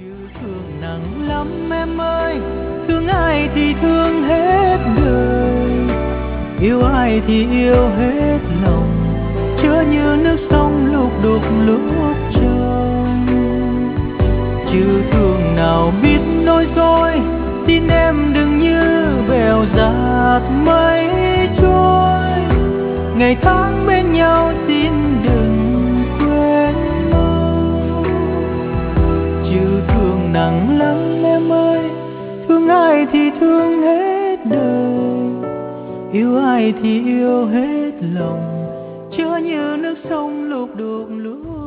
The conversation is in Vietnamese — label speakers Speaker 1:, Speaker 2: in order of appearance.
Speaker 1: Thương nặng lắm em ơi, thương ai thì thương hết đời, yêu ai thì yêu hết lòng, chớ như nước sông lúc đục lúc trôi. Chứ thương nào biết nói dối, xin em đừng như bèo dạt mây trôi. Ngày tháng bên nhau xin đừng quên mau. Chứ thương nặng lắm em ơi, thương ai thì thương hết đời, yêu ai thì yêu hết lòng, chớ như nước sông lúc đục lúc